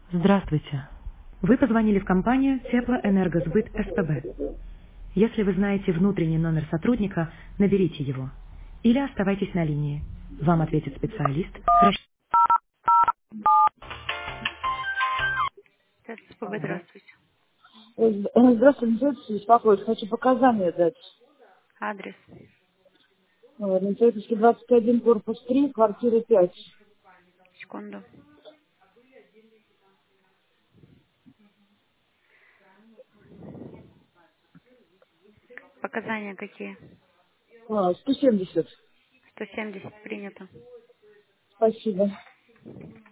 Здравствуйте. Вы позвонили в компанию Теплоэнергосбыт СПБ. Если вы знаете внутренний номер сотрудника, наберите его. Или оставайтесь на линии. Вам ответит специалист. СПБ, здравствуйте. Здравствуйте, Николай беспокоит. Хочу показания дать. Адрес. Николаевский 21, корпус 3, квартира 5. Секунду. Показания какие? 170. 170 принято. Спасибо.